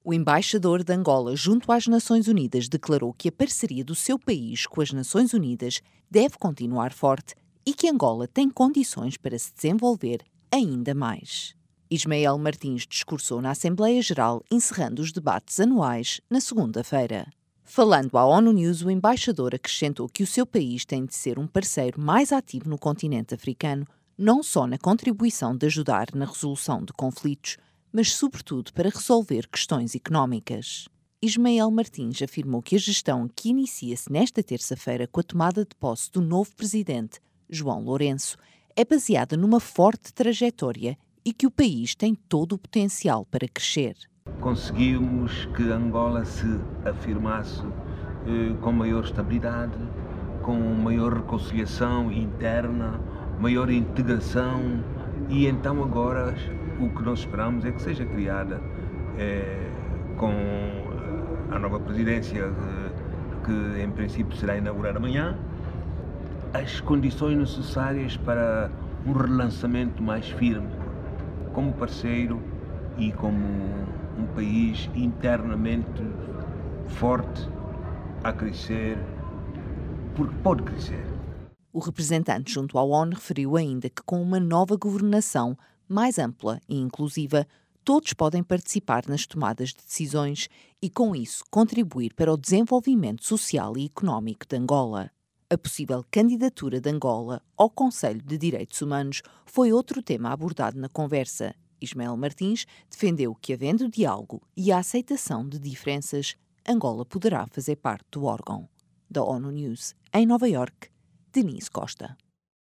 O embaixador de Angola junto às Nações Unidas declarou que a parceria do seu país com as Nações Unidas deve continuar forte e que Angola tem condições para se desenvolver ainda mais. Ismael Martins discursou na Assembleia Geral, encerrando os debates anuais na segunda-feira. Falando à ONU News, o embaixador acrescentou que o seu país tem de ser um parceiro mais ativo no continente africano, não só na contribuição de ajudar na resolução de conflitos, mas sobretudo para resolver questões económicas. Ismael Martins afirmou que a gestão que inicia-se nesta terça-feira com a tomada de posse do novo presidente, João Lourenço, é baseada numa forte trajetória e que o país tem todo o potencial para crescer. Conseguimos que Angola se afirmasse com maior estabilidade, com maior reconciliação interna, maior integração, e então agora o que nós esperamos é que seja criada com a nova presidência que em princípio será inaugurada amanhã, as condições necessárias para um relançamento mais firme como parceiro e como um país internamente forte a crescer, porque pode crescer. O representante junto à ONU referiu ainda que com uma nova governação mais ampla e inclusiva, todos podem participar nas tomadas de decisões e, com isso, contribuir para o desenvolvimento social e económico de Angola. A possível candidatura de Angola ao Conselho de Direitos Humanos foi outro tema abordado na conversa. Ismael Martins defendeu que, havendo diálogo e a aceitação de diferenças, Angola poderá fazer parte do órgão. Da ONU News, em Nova Iorque, Denise Costa.